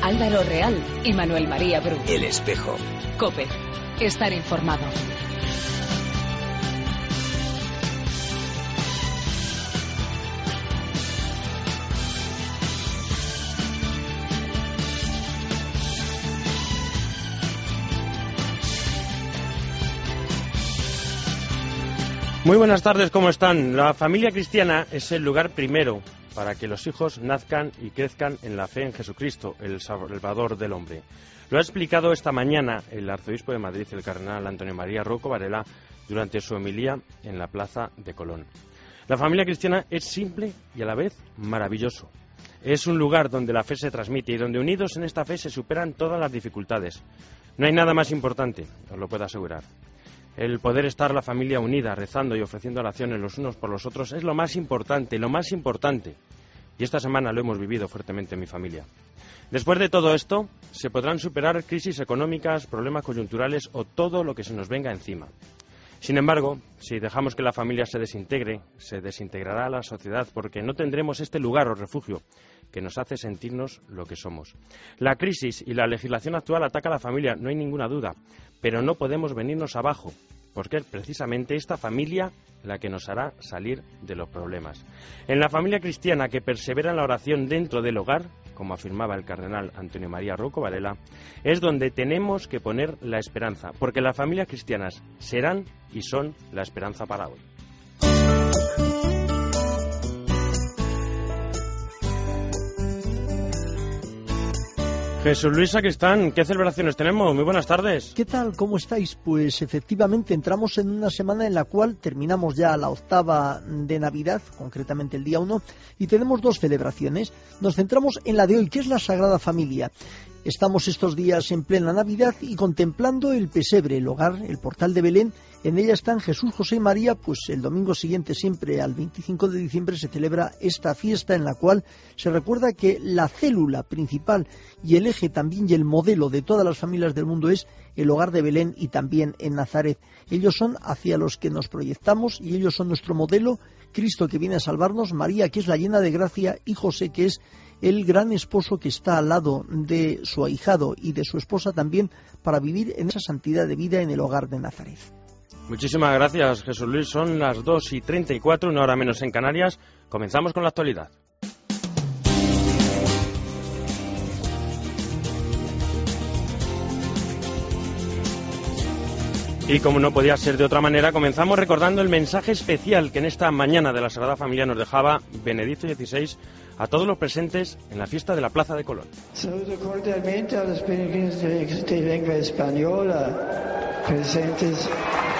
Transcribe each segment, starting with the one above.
Álvaro Real y Manuel María Bru. El Espejo. COPE. Estar informado. Muy buenas tardes, ¿cómo están? La familia cristiana es el lugar primero para que los hijos nazcan y crezcan en la fe en Jesucristo, el Salvador del hombre. Lo ha explicado esta mañana el arzobispo de Madrid, el cardenal Antonio María Rocco Varela, durante su homilía en la Plaza de Colón. La familia cristiana es simple y a la vez maravilloso. Es un lugar donde la fe se transmite y donde unidos en esta fe se superan todas las dificultades. No hay nada más importante, os lo puedo asegurar. El poder estar la familia unida, rezando y ofreciendo oraciones los unos por los otros es lo más importante, lo más importante. Y esta semana lo hemos vivido fuertemente en mi familia. Después de todo esto, se podrán superar crisis económicas, problemas coyunturales o todo lo que se nos venga encima. Sin embargo, si dejamos que la familia se desintegre, se desintegrará la sociedad porque no tendremos este lugar o refugio que nos hace sentirnos lo que somos. La crisis y la legislación actual ataca a la familia, no hay ninguna duda, pero no podemos venirnos abajo, porque es precisamente esta familia la que nos hará salir de los problemas. En la familia cristiana que persevera en la oración dentro del hogar, como afirmaba el cardenal Antonio María Rocco Varela, es donde tenemos que poner la esperanza, porque las familias cristianas serán y son la esperanza para hoy. Jesús Luis Sacristán, ¿qué celebraciones tenemos? Muy buenas tardes. ¿Qué tal? ¿Cómo estáis? Pues efectivamente entramos en una semana en la cual terminamos ya la octava de Navidad, concretamente el día 1, y tenemos dos celebraciones. Nos centramos en la de hoy, que es la Sagrada Familia. Estamos estos días en plena Navidad y contemplando el pesebre, el hogar, el portal de Belén. En ella están Jesús, José y María. Pues el domingo siguiente, siempre al 25 de diciembre, se celebra esta fiesta en la cual se recuerda que la célula principal y el eje también y el modelo de todas las familias del mundo es el hogar de Belén y también en Nazaret. Ellos son hacia los que nos proyectamos y ellos son nuestro modelo. Cristo, que viene a salvarnos, María, que es la llena de gracia, y José, que es el gran esposo que está al lado de su ahijado y de su esposa también para vivir en esa santidad de vida en el hogar de Nazaret. Muchísimas gracias, Jesús Luis. Son las 2:34, una hora menos en Canarias. Comenzamos con la actualidad. Y como no podía ser de otra manera, comenzamos recordando el mensaje especial que en esta mañana de la Sagrada Familia nos dejaba Benedicto XVI a todos los presentes en la fiesta de la Plaza de Colón. Saludo cordialmente a los peregrinos de lengua española presentes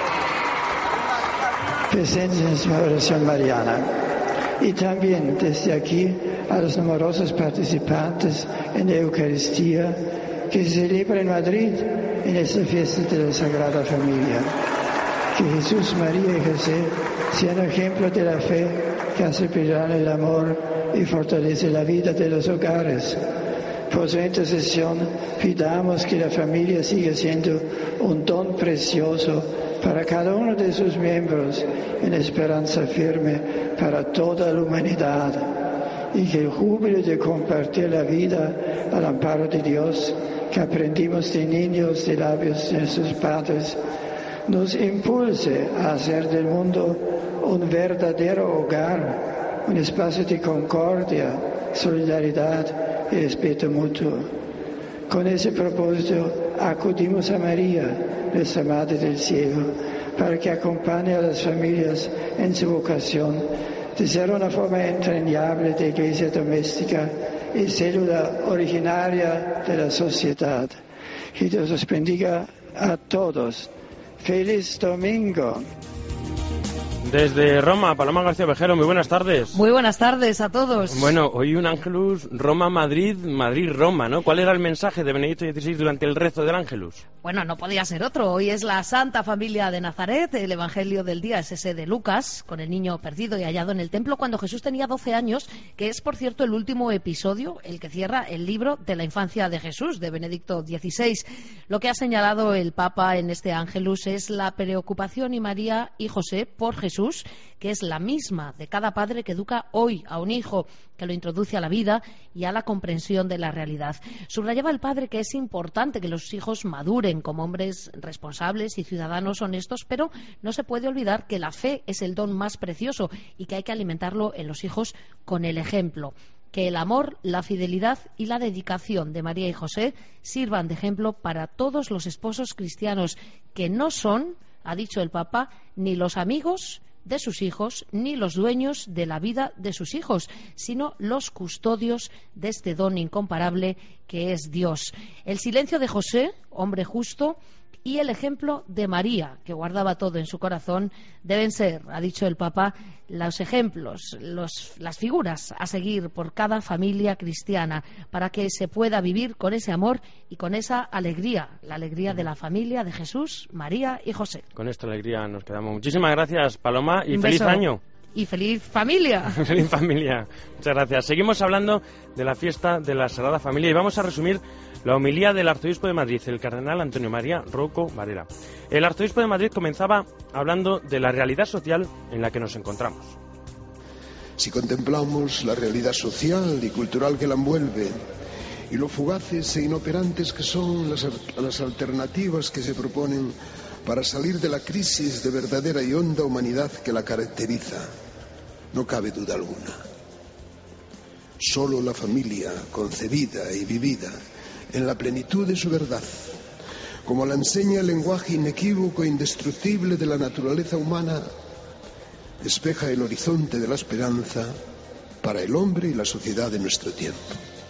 en esta oración mariana. Y también desde aquí a los numerosos participantes en la Eucaristía que se celebra en Madrid en esta fiesta de la Sagrada Familia. Que Jesús, María y José sean ejemplo de la fe que hace brillar el amor y fortalece la vida de los hogares. Por su intercesión, pidamos que la familia siga siendo un don precioso para cada uno de sus miembros, en esperanza firme para toda la humanidad, y que el júbilo de compartir la vida al amparo de Dios, que aprendimos de niños de labios de sus padres, nos impulse a hacer del mundo un verdadero hogar, un espacio de concordia, solidaridad y respeto mutuo. Con ese propósito acudimos a María, nuestra Madre del Cielo, para que acompañe a las familias en su vocación de ser una forma entrañable de iglesia doméstica y célula originaria de la sociedad. Que Dios os bendiga a todos. ¡Feliz domingo! Desde Roma, Paloma García Vejero, muy buenas tardes. Muy buenas tardes a todos. Bueno, hoy un Ángelus Roma-Madrid, Madrid-Roma, ¿no? ¿Cuál era el mensaje de Benedicto XVI durante el rezo del Ángelus? Bueno, no podía ser otro. Hoy es la Santa Familia de Nazaret. El Evangelio del día es ese de Lucas, con el niño perdido y hallado en el templo cuando Jesús tenía 12 años, que es, por cierto, el último episodio, el que cierra el libro de la infancia de Jesús, de Benedicto XVI. Lo que ha señalado el Papa en este Ángelus es la preocupación y María y José por Jesús, que es la misma de cada padre que educa hoy a un hijo. que lo introduce a la vida y a la comprensión de la realidad. Subrayaba el padre que es importante que los hijos maduren como hombres responsables y ciudadanos honestos, pero no se puede olvidar que la fe es el don más precioso y que hay que alimentarlo en los hijos con el ejemplo. Que el amor, la fidelidad y la dedicación de María y José sirvan de ejemplo para todos los esposos cristianos, que no son, ha dicho el Papa, ni los amigos de sus hijos, ni los dueños de la vida de sus hijos, sino los custodios de este don incomparable que es Dios. El silencio de José, hombre justo, y el ejemplo de María, que guardaba todo en su corazón, deben ser, ha dicho el Papa, los ejemplos, las figuras a seguir por cada familia cristiana, para que se pueda vivir con ese amor y con esa alegría, la alegría de la familia de Jesús, María y José. Con esta alegría nos quedamos. Muchísimas gracias, Paloma, y feliz año. Y feliz familia. Feliz familia. Muchas gracias. Seguimos hablando de la fiesta de la Sagrada Familia y vamos a resumir la homilía del arzobispo de Madrid, el cardenal Antonio María Rouco Varela. El arzobispo de Madrid comenzaba hablando de la realidad social en la que nos encontramos. Si contemplamos la realidad social y cultural que la envuelve y lo fugaces e inoperantes que son las alternativas que se proponen para salir de la crisis de verdadera y honda humanidad que la caracteriza, no cabe duda alguna. Solo la familia, concebida y vivida en la plenitud de su verdad, como la enseña el lenguaje inequívoco e indestructible de la naturaleza humana, despeja el horizonte de la esperanza para el hombre y la sociedad de nuestro tiempo.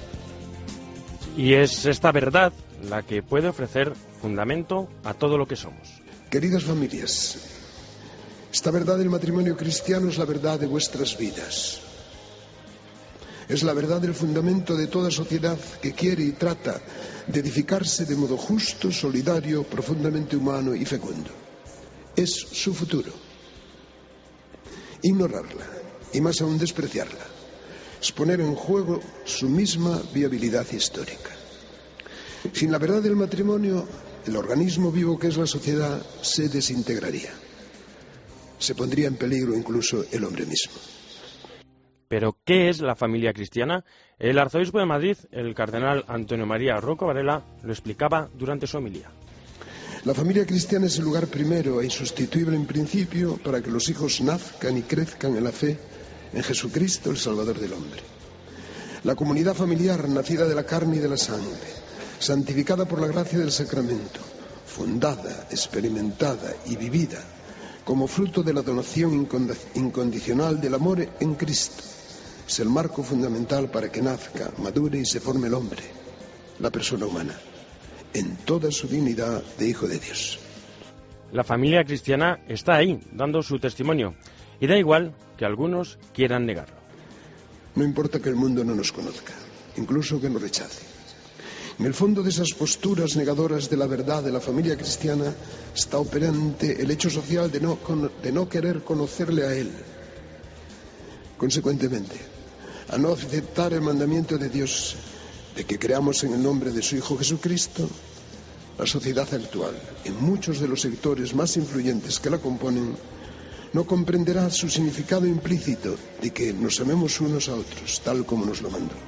Y es esta verdad la que puede ofrecer fundamento a todo lo que somos. Queridas familias, esta verdad del matrimonio cristiano es la verdad de vuestras vidas. Es la verdad del fundamento de toda sociedad que quiere y trata de edificarse de modo justo, solidario, profundamente humano y fecundo. Es su futuro. Ignorarla, y más aún despreciarla, es poner en juego su misma viabilidad histórica. Sin la verdad del matrimonio, el organismo vivo que es la sociedad se desintegraría. Se pondría en peligro incluso el hombre mismo. Pero, ¿qué es la familia cristiana? El arzobispo de Madrid, el cardenal Antonio María Rouco Varela, lo explicaba durante su homilía. La familia cristiana es el lugar primero e insustituible en principio para que los hijos nazcan y crezcan en la fe en Jesucristo, el Salvador del hombre. La comunidad familiar, nacida de la carne y de la sangre, santificada por la gracia del sacramento, fundada, experimentada y vivida como fruto de la donación incondicional del amor en Cristo, es el marco fundamental para que nazca, madure y se forme el hombre, la persona humana, en toda su dignidad de hijo de Dios. La familia cristiana está ahí, dando su testimonio, y da igual que algunos quieran negarlo. No importa que el mundo no nos conozca, incluso que nos rechace. En el fondo de esas posturas negadoras de la verdad de la familia cristiana está operante el hecho social de no querer conocerle a Él. Consecuentemente, a no aceptar el mandamiento de Dios de que creamos en el nombre de su Hijo Jesucristo, la sociedad actual, en muchos de los sectores más influyentes que la componen, no comprenderá su significado implícito de que nos amemos unos a otros, tal como nos lo mandó.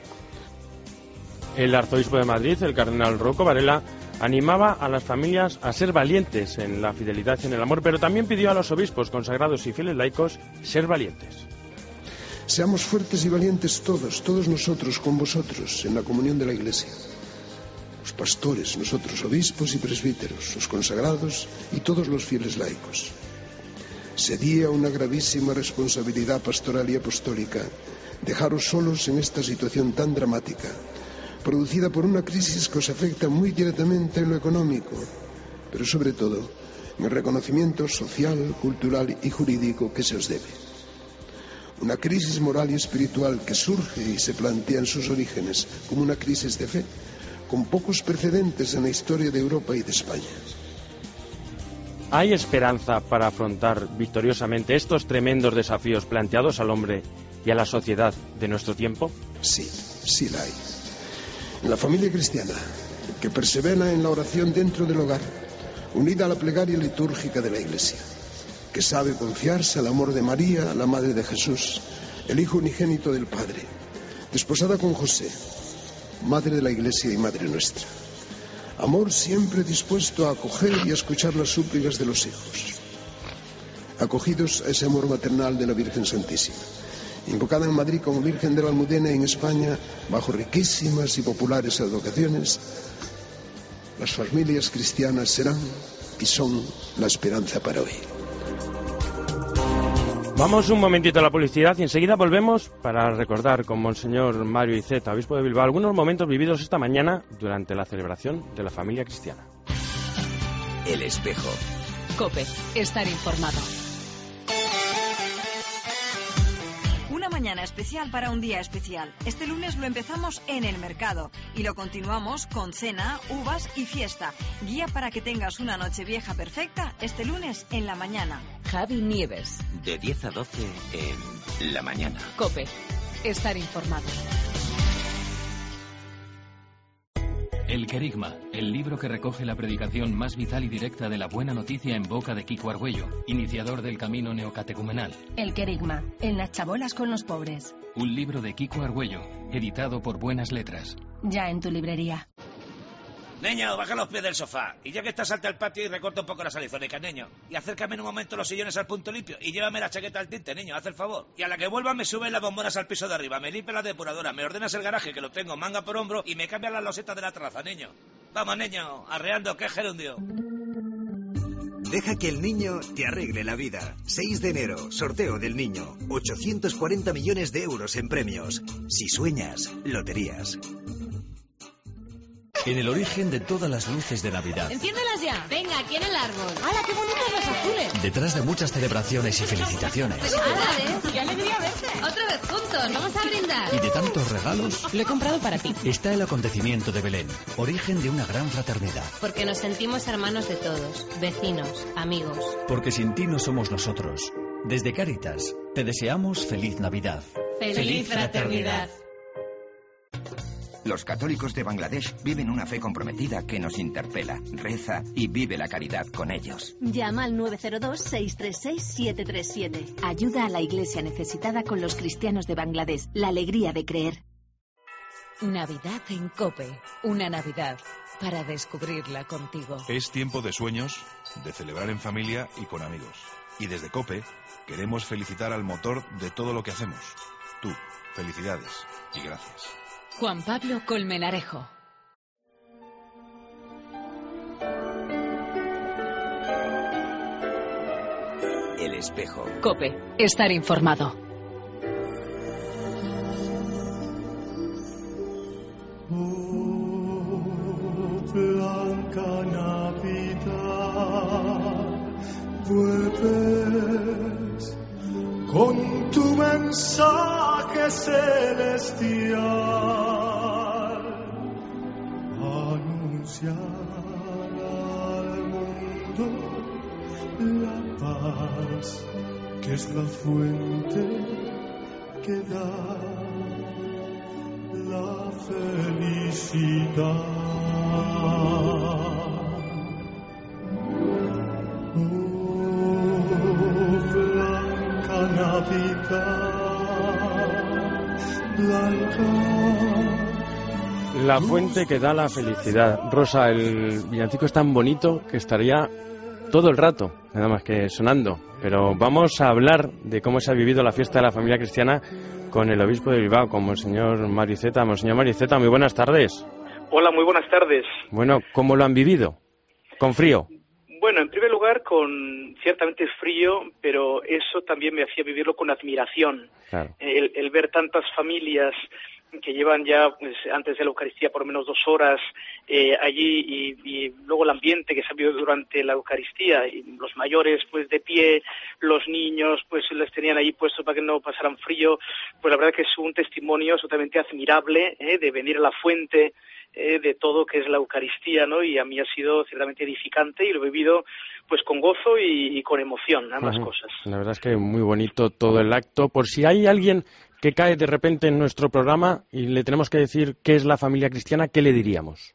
El arzobispo de Madrid, el cardenal Rouco Varela, animaba a las familias a ser valientes en la fidelidad y en el amor, pero también pidió a los obispos consagrados y fieles laicos ser valientes. Seamos fuertes y valientes todos nosotros con vosotros en la comunión de la Iglesia. Los pastores, nosotros obispos y presbíteros, los consagrados y todos los fieles laicos. Sería una gravísima responsabilidad pastoral y apostólica dejaros solos en esta situación tan dramática, producida por una crisis que os afecta muy directamente en lo económico, pero sobre todo en el reconocimiento social, cultural y jurídico que se os debe. Una crisis moral y espiritual que surge y se plantea en sus orígenes como una crisis de fe, con pocos precedentes en la historia de Europa y de España. ¿Hay esperanza para afrontar victoriosamente estos tremendos desafíos planteados al hombre y a la sociedad de nuestro tiempo? Sí, sí la hay. En la familia cristiana, que persevera en la oración dentro del hogar, unida a la plegaria litúrgica de la Iglesia, que sabe confiarse al amor de María, la Madre de Jesús, el Hijo unigénito del Padre, desposada con José, Madre de la Iglesia y Madre nuestra. Amor siempre dispuesto a acoger y a escuchar las súplicas de los hijos. Acogidos a ese amor maternal de la Virgen Santísima, invocada en Madrid como Virgen de la Almudena y en España, bajo riquísimas y populares advocaciones, las familias cristianas serán y son la esperanza para hoy. Vamos un momentito a la publicidad y enseguida volvemos para recordar con Monseñor Mario Iceta, obispo de Bilbao, algunos momentos vividos esta mañana durante la celebración de la familia cristiana. El espejo. COPE. Estar informado. Una mañana especial para un día especial. Este lunes lo empezamos en el mercado y lo continuamos con cena, uvas y fiesta. Guía para que tengas una Nochevieja perfecta este lunes en la mañana. Javi Nieves. De 10 a 12 en la mañana. COPE. Estar informado. El Querigma, el libro que recoge la predicación más vital y directa de la buena noticia en boca de Kiko Argüello, iniciador del camino neocatecumenal. El Querigma, en las chabolas con los pobres. Un libro de Kiko Argüello, editado por Buenas Letras. Ya en tu librería. Niño, baja los pies del sofá. Y ya que estás, salta al patio y recorta un poco las alizónicas, niño. Y acércame en un momento los sillones al punto limpio. Y llévame la chaqueta al tinte, niño, haz el favor. Y a la que vuelva me suben las bombonas al piso de arriba, me limpia la depuradora, me ordenas el garaje, que lo tengo manga por hombro, y me cambian las losetas de la terraza, niño. Vamos, niño, arreando, que es gerundio. Deja que el niño te arregle la vida. 6 de enero, sorteo del niño. 840 millones de euros en premios. Si sueñas, loterías. En el origen de todas las luces de Navidad. ¡Enciéndelas ya! Venga, aquí en el árbol. ¡Hala, qué bonitos los azules! Detrás de muchas celebraciones y felicitaciones. ¡Hala, qué alegría verte! ¡Otra vez juntos! ¡Vamos a brindar! Y de tantos regalos. Lo he comprado para ti. Está el acontecimiento de Belén, origen de una gran fraternidad. Porque nos sentimos hermanos de todos, vecinos, amigos. Porque sin ti no somos nosotros. Desde Cáritas, te deseamos feliz Navidad. ¡Feliz fraternidad! Los católicos de Bangladesh viven una fe comprometida que nos interpela, reza y vive la caridad con ellos. Llama al 902-636-737. Ayuda a la iglesia necesitada con los cristianos de Bangladesh. La alegría de creer. Navidad en COPE. Una Navidad para descubrirla contigo. Es tiempo de sueños, de celebrar en familia y con amigos. Y desde COPE queremos felicitar al motor de todo lo que hacemos. Tú, felicidades y gracias. Juan Pablo Colmenarejo. El espejo. COPE. Estar informado. Blanca Navidad, vuelves con tu mensaje celestial, anunciar al mundo la paz, que es la fuente que da la felicidad. La fuente que da la felicidad. Rosa, el villancico es tan bonito que estaría todo el rato, nada más que sonando. Pero vamos a hablar de cómo se ha vivido la fiesta de la familia cristiana con el obispo de Bilbao, con Monseñor Mario Iceta. Monseñor Mario Iceta, muy buenas tardes. Hola, muy buenas tardes. Bueno, ¿cómo lo han vivido? ¿Con frío? Bueno, en primer lugar, con ciertamente frío, pero eso también me hacía vivirlo con admiración. Claro. El ver tantas familias que llevan ya, pues, antes de la Eucaristía, por lo menos 2 horas allí, y luego el ambiente que se ha vivido durante la Eucaristía, y los mayores, pues, de pie, los niños, pues, les tenían ahí puestos para que no pasaran frío. Pues la verdad que es un testimonio absolutamente admirable, de venir a la fuente de todo que es la Eucaristía, ¿no? Y a mí ha sido ciertamente edificante y lo he vivido pues con gozo y con emoción, ambas cosas. La verdad es que muy bonito todo el acto. Por si hay alguien que cae de repente en nuestro programa y le tenemos que decir qué es la familia cristiana, ¿qué le diríamos?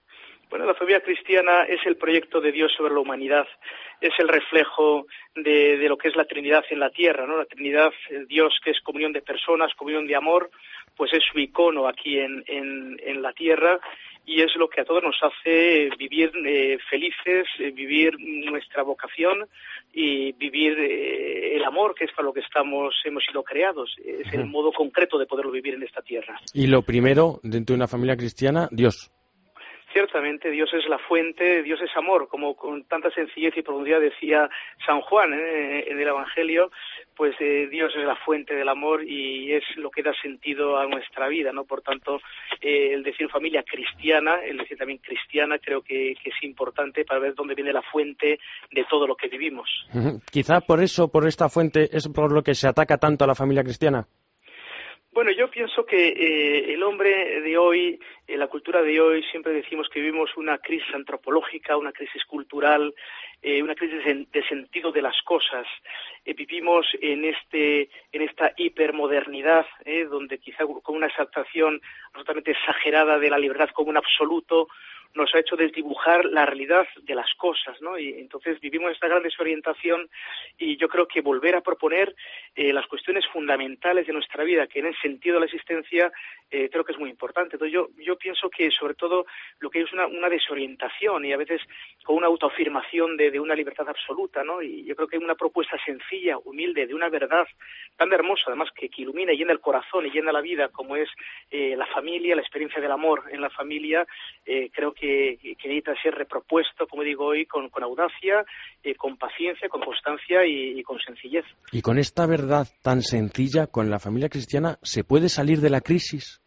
Bueno, la familia cristiana es el proyecto de Dios sobre la humanidad, es el reflejo de lo que es la Trinidad en la tierra, ¿no? La Trinidad, el Dios que es comunión de personas, comunión de amor, pues es su icono aquí en la tierra, y es lo que a todos nos hace vivir felices, vivir nuestra vocación y vivir el amor, que es para lo que hemos sido creados. Es el modo concreto de poderlo vivir en esta tierra. Y lo primero, dentro de una familia cristiana, Dios. Ciertamente, Dios es la fuente, Dios es amor, como con tanta sencillez y profundidad decía San Juan en el Evangelio, pues Dios es la fuente del amor y es lo que da sentido a nuestra vida, ¿no? Por tanto, el decir familia cristiana, el decir también cristiana, creo que es importante para ver dónde viene la fuente de todo lo que vivimos. Quizá por eso, por esta fuente, es por lo que se ataca tanto a la familia cristiana. Bueno, yo pienso que el hombre de hoy, la cultura de hoy, siempre decimos que vivimos una crisis antropológica, una crisis cultural, una crisis de sentido de las cosas. Vivimos en esta hipermodernidad, donde quizá con una exaltación absolutamente exagerada de la libertad como un absoluto, nos ha hecho desdibujar la realidad de las cosas, ¿no? Y entonces vivimos esta gran desorientación y yo creo que volver a proponer las cuestiones fundamentales de nuestra vida, que en el sentido de la existencia creo que es muy importante. Entonces yo pienso que sobre todo lo que hay es una desorientación y a veces con una autoafirmación de una libertad absoluta, ¿no? Y yo creo que hay una propuesta sencilla, humilde, de una verdad tan hermosa, además que ilumina y llena el corazón y llena la vida, como es la familia, la experiencia del amor en la familia. Creo que necesita ser repropuesto, como digo hoy, con audacia, con paciencia, con constancia y con sencillez. Y con esta verdad tan sencilla, con la familia cristiana, ¿se puede salir de la crisis?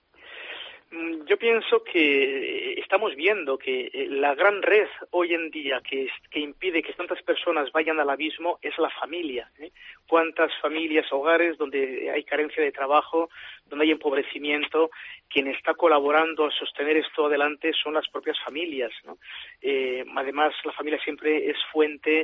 Yo pienso que estamos viendo que la gran red hoy en día que impide que tantas personas vayan al abismo es la familia. Cuántas familias, hogares donde hay carencia de trabajo, donde hay empobrecimiento, quien está colaborando a sostener esto adelante son las propias familias, ¿no? Además, la familia siempre es fuente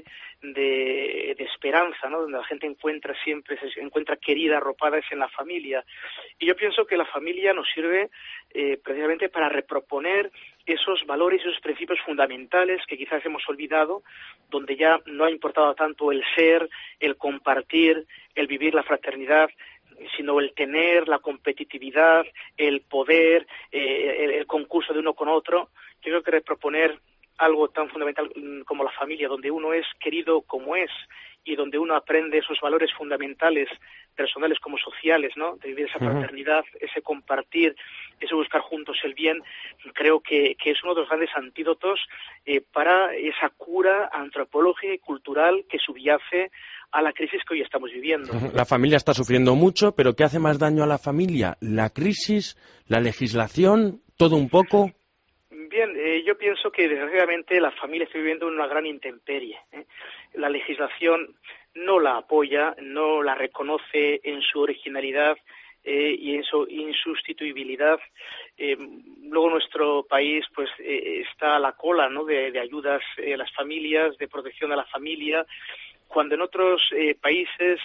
de esperanza, ¿no? Donde la gente se encuentra querida, arropada, es en la familia. Y yo pienso que la familia nos sirve precisamente para reproponer esos valores, esos principios fundamentales que quizás hemos olvidado, donde ya no ha importado tanto el ser, el compartir, el vivir la fraternidad, sino el tener, la competitividad, el poder, el concurso de uno con otro. Yo creo que reproponer algo tan fundamental como la familia, donde uno es querido como es y donde uno aprende esos valores fundamentales, personales como sociales, ¿no? De vivir esa fraternidad, ese compartir, ese buscar juntos el bien, creo que es uno de los grandes antídotos para esa cura antropológica y cultural que subyace a la crisis que hoy estamos viviendo. La familia está sufriendo mucho, pero ¿qué hace más daño a la familia? ¿La crisis? ¿La legislación? ¿Todo un poco? Bien, yo pienso que desgraciadamente la familia está viviendo una gran intemperie. La legislación no la apoya, no la reconoce en su originalidad y en su insustituibilidad. Luego nuestro país pues está a la cola, ¿no? de ayudas a las familias, de protección a la familia, cuando en otros países,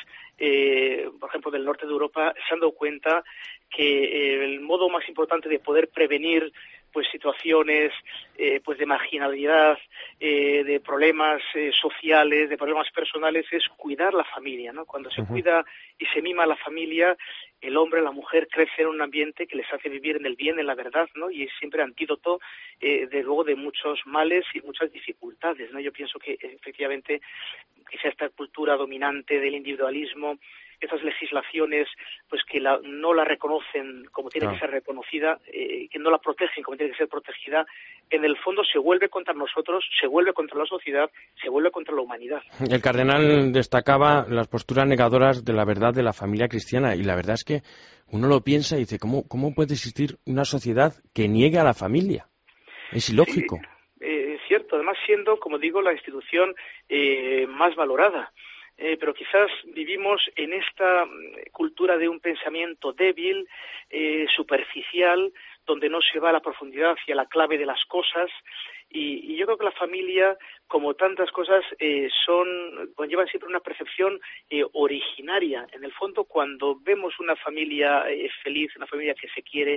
por ejemplo del norte de Europa, se han dado cuenta que el modo más importante de poder prevenir pues situaciones pues de marginalidad, de problemas sociales, de problemas personales, es cuidar la familia, ¿no? Cuando se cuida y se mima a la familia, el hombre, la mujer crecen en un ambiente que les hace vivir en el bien, en la verdad, ¿no? Y es siempre antídoto, de luego, de muchos males y muchas dificultades, ¿no? Yo pienso que efectivamente quizá esta cultura dominante del individualismo, esas legislaciones pues que no la reconocen como tiene que ser reconocida, que no la protegen como tiene que ser protegida, en el fondo se vuelve contra nosotros, se vuelve contra la sociedad, se vuelve contra la humanidad. El cardenal destacaba las posturas negadoras de la verdad de la familia cristiana, y la verdad es que uno lo piensa y dice, ¿cómo puede existir una sociedad que niegue a la familia? Es ilógico. Sí, cierto, además siendo, como digo, la institución más valorada. Pero quizás vivimos en esta cultura de un pensamiento débil, superficial, donde no se va a la profundidad y a la clave de las cosas. Y yo creo que la familia, como tantas cosas, conllevan siempre una percepción originaria. En el fondo, cuando vemos una familia feliz, una familia que se quiere,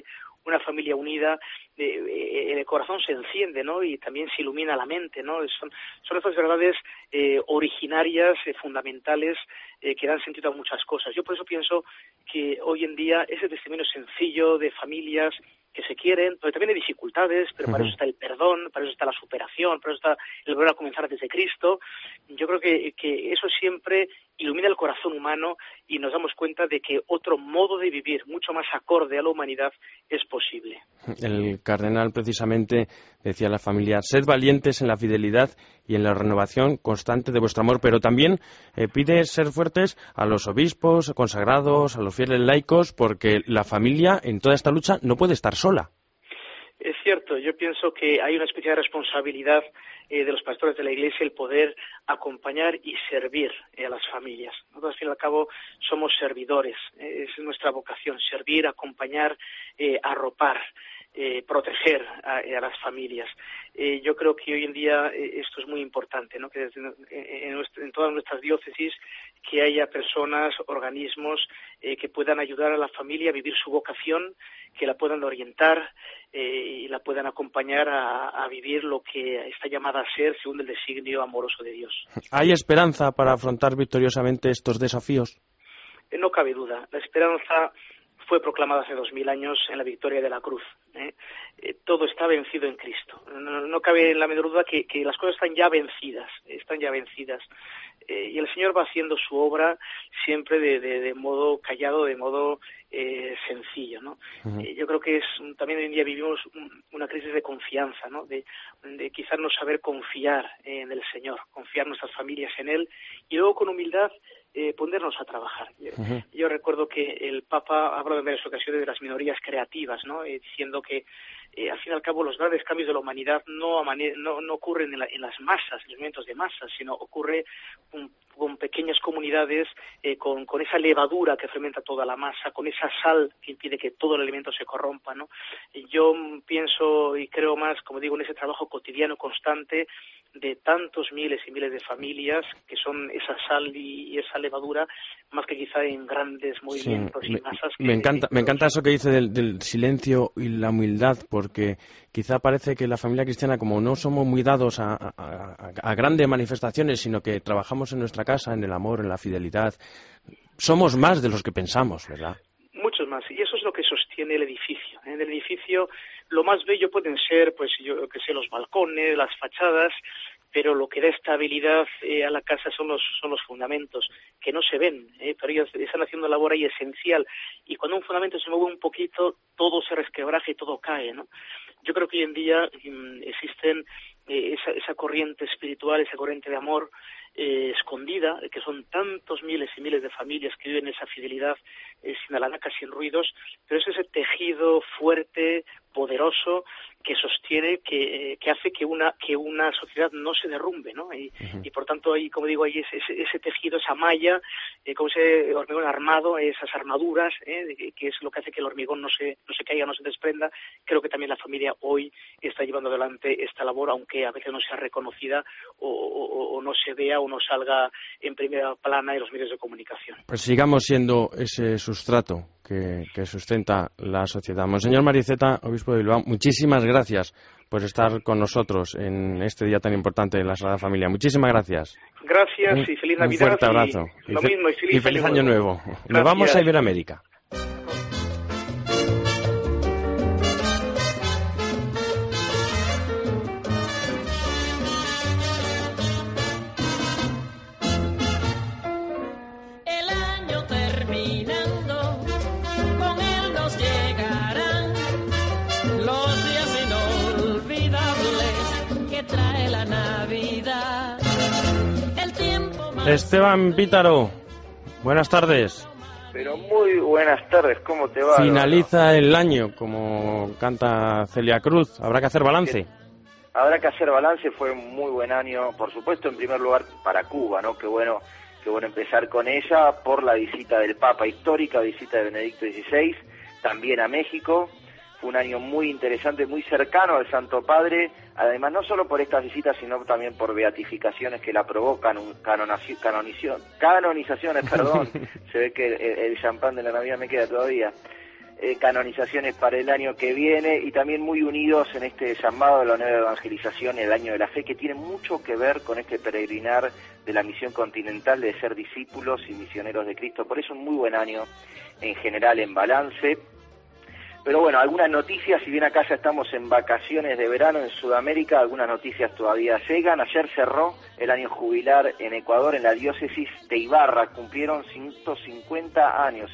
una familia unida, el corazón se enciende, ¿no? Y también se ilumina la mente, ¿no? Son estas verdades originarias, fundamentales, que dan sentido a muchas cosas. Yo por eso pienso que hoy en día ese testimonio sencillo de familias que se quieren, pero también hay dificultades, pero para eso está el perdón, para eso está la superación, para eso está el volver a comenzar desde Cristo. Yo creo que eso siempre ilumina el corazón humano y nos damos cuenta de que otro modo de vivir, mucho más acorde a la humanidad, es posible. El cardenal precisamente decía a la familia: sed valientes en la fidelidad y en la renovación constante de vuestro amor, pero también pide ser fuertes a los obispos, consagrados, a los fieles laicos, porque la familia en toda esta lucha no puede estar sola. Es cierto, yo pienso que hay una especie de responsabilidad de los pastores de la Iglesia el poder acompañar y servir a las familias. Nosotros, al fin y al cabo, somos servidores, es nuestra vocación, servir, acompañar, arropar, proteger a las familias. Yo creo que hoy en día esto es muy importante, ¿no? Que en todas nuestras diócesis que haya personas, organismos que puedan ayudar a la familia a vivir su vocación, que la puedan orientar y la puedan acompañar a vivir lo que está llamada a ser según el designio amoroso de Dios. ¿Hay esperanza para afrontar victoriosamente estos desafíos? No cabe duda. La esperanza fue proclamada hace 2000 años en la victoria de la cruz. Todo está vencido en Cristo. No cabe la menor duda que las cosas están ya vencidas. Y el Señor va haciendo su obra siempre de modo callado, de modo sencillo, ¿no? Yo creo que también hoy en día vivimos una crisis de confianza, ¿no? De quizás no saber confiar en el Señor, confiar nuestras familias en Él y luego con humildad ponernos a trabajar. Yo recuerdo que el Papa habla en varias ocasiones de las minorías creativas, ¿no? Diciendo que al fin y al cabo los grandes cambios de la humanidad no ocurren en las masas, en los movimientos de masas, sino ocurre con pequeñas comunidades, con esa levadura que fermenta toda la masa, con esa sal que impide que todo el alimento se corrompa, ¿no? Yo pienso y creo más, como digo, en ese trabajo cotidiano constante de tantos miles y miles de familias que son esa sal y esa levadura, más que quizá en grandes movimientos y masas. Me encanta eso que dice del silencio y la humildad, porque quizá parece que la familia cristiana, como no somos muy dados a grandes manifestaciones, sino que trabajamos en nuestra casa, en el amor, en la fidelidad, somos más de los que pensamos, ¿verdad? Muchos más, y eso es lo que sostiene el edificio. En el edificio lo más bello pueden ser, pues yo que sé, los balcones, las fachadas, pero lo que da estabilidad a la casa son los fundamentos, que no se ven, pero ellos están haciendo labor ahí esencial, y cuando un fundamento se mueve un poquito, todo se resquebraja y todo cae, ¿no? Yo creo que hoy en día existen esa corriente espiritual, esa corriente de amor escondida, que son tantos miles y miles de familias que viven esa fidelidad sin alanacas, sin ruidos, pero es ese tejido fuerte, poderoso, que sostiene, que hace que una sociedad no se derrumbe, ¿no? Y por tanto, ahí, como digo, hay ese tejido, esa malla, como ese hormigón armado, esas armaduras, que es lo que hace que el hormigón no se caiga, no se desprenda. Creo que también la familia hoy está llevando adelante esta labor, aunque a veces no sea reconocida o no se vea o no salga en primera plana en los medios de comunicación. Pues sigamos siendo ese sustrato que sustenta la sociedad. Monseñor Mariceta, obispo de Bilbao, muchísimas gracias por estar con nosotros en este día tan importante de la Sagrada Familia. Muchísimas gracias. Gracias y feliz Navidad. Un fuerte abrazo. Y feliz Año Nuevo. Nos vamos a Iberoamérica. Esteban Pítaro, buenas tardes. Pero muy buenas tardes, ¿cómo te va? Finaliza el año, como canta Celia Cruz, ¿habrá que hacer balance? Habrá que hacer balance, fue un muy buen año, por supuesto, en primer lugar para Cuba, ¿no? Qué bueno empezar con ella, por la visita del Papa, histórica visita de Benedicto XVI, también a México. Fue un año muy interesante, muy cercano al Santo Padre, además no solo por estas visitas, sino también por beatificaciones que la provocan, canonizaciones, perdón, se ve que el champán de la Navidad me queda todavía. canonizaciones para el año que viene y también muy unidos en este llamado a la nueva evangelización, el año de la fe, que tiene mucho que ver con este peregrinar de la misión continental de ser discípulos y misioneros de Cristo. Por eso un muy buen año en general en balance. Pero bueno, algunas noticias, si bien acá ya estamos en vacaciones de verano en Sudamérica, algunas noticias todavía llegan. Ayer cerró el año jubilar en Ecuador, en la diócesis de Ibarra. Cumplieron 150 años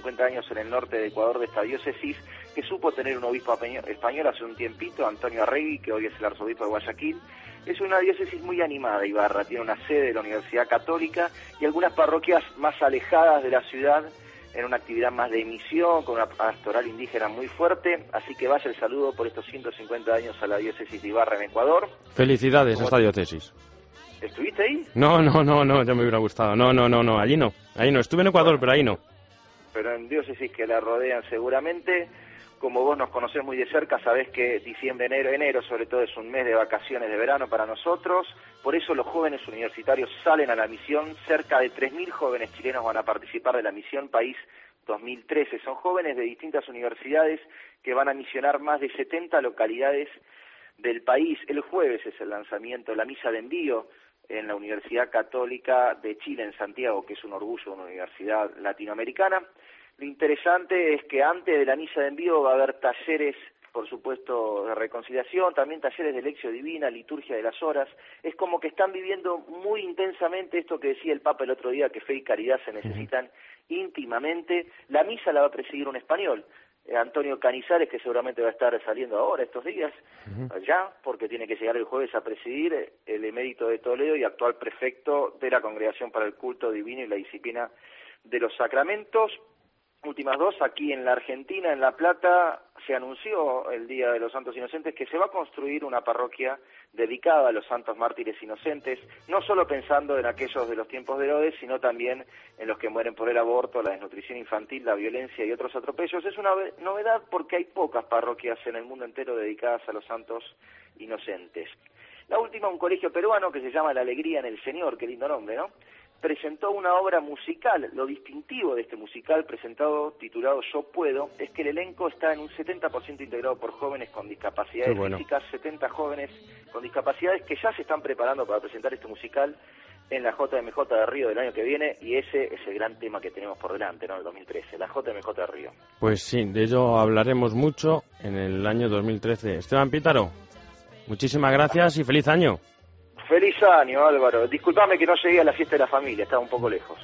en el norte de Ecuador de esta diócesis, que supo tener un obispo español hace un tiempito, Antonio Arregui, que hoy es el arzobispo de Guayaquil. Es una diócesis muy animada, Ibarra. Tiene una sede de la Universidad Católica y algunas parroquias más alejadas de la ciudad, en una actividad más de misión, con una pastoral indígena muy fuerte. Así que vaya el saludo por estos 150 años a la diócesis de Ibarra en Ecuador. Felicidades a esta diócesis. ¿Estuviste ahí? No, ya me hubiera gustado. No, allí no. Estuve en Ecuador, pero ahí no. Pero en diócesis que la rodean seguramente. Como vos nos conocés muy de cerca, sabés que diciembre, enero sobre todo es un mes de vacaciones de verano para nosotros. Por eso los jóvenes universitarios salen a la misión. Cerca de 3.000 jóvenes chilenos van a participar de la misión País 2013. Son jóvenes de distintas universidades que van a misionar más de 70 localidades del país. El jueves es el lanzamiento de la misa de envío en la Universidad Católica de Chile en Santiago, que es un orgullo de una universidad latinoamericana. Lo interesante es que antes de la misa de envío va a haber talleres, por supuesto, de reconciliación, también talleres de lección divina, liturgia de las horas. Es como que están viviendo muy intensamente esto que decía el Papa el otro día, que fe y caridad se necesitan íntimamente. La misa la va a presidir un español, Antonio Canizares, que seguramente va a estar saliendo ahora estos días, allá, porque tiene que llegar el jueves a presidir, el emérito de Toledo y actual prefecto de la Congregación para el Culto Divino y la Disciplina de los Sacramentos. Últimas dos, aquí en la Argentina, en La Plata, se anunció el Día de los Santos Inocentes que se va a construir una parroquia dedicada a los santos mártires inocentes, no solo pensando en aquellos de los tiempos de Herodes, sino también en los que mueren por el aborto, la desnutrición infantil, la violencia y otros atropellos. Es una novedad porque hay pocas parroquias en el mundo entero dedicadas a los santos inocentes. La última, un colegio peruano que se llama La Alegría en el Señor, qué lindo nombre, ¿no? Presentó una obra musical. Lo distintivo de este musical presentado, titulado Yo Puedo, es que el elenco está en un 70% integrado por jóvenes con discapacidades físicas, 70 jóvenes con discapacidades que ya se están preparando para presentar este musical en la JMJ de Río del año que viene, y ese es el gran tema que tenemos por delante, ¿no? El 2013, la JMJ de Río. Pues sí, de ello hablaremos mucho en el año 2013. Esteban Pítaro, muchísimas gracias y feliz año. Feliz año, Álvaro. Disculpame que no llegué a la fiesta de la familia, estaba un poco lejos.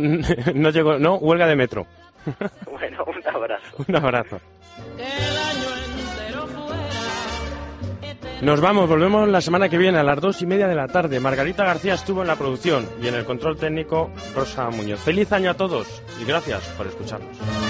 No llegó, no, huelga de metro. Bueno, un abrazo. Un abrazo. Nos vamos, volvemos la semana que viene a las 2:30 de la tarde. Margarita García estuvo en la producción y en el control técnico Rosa Muñoz. Feliz año a todos y gracias por escucharnos.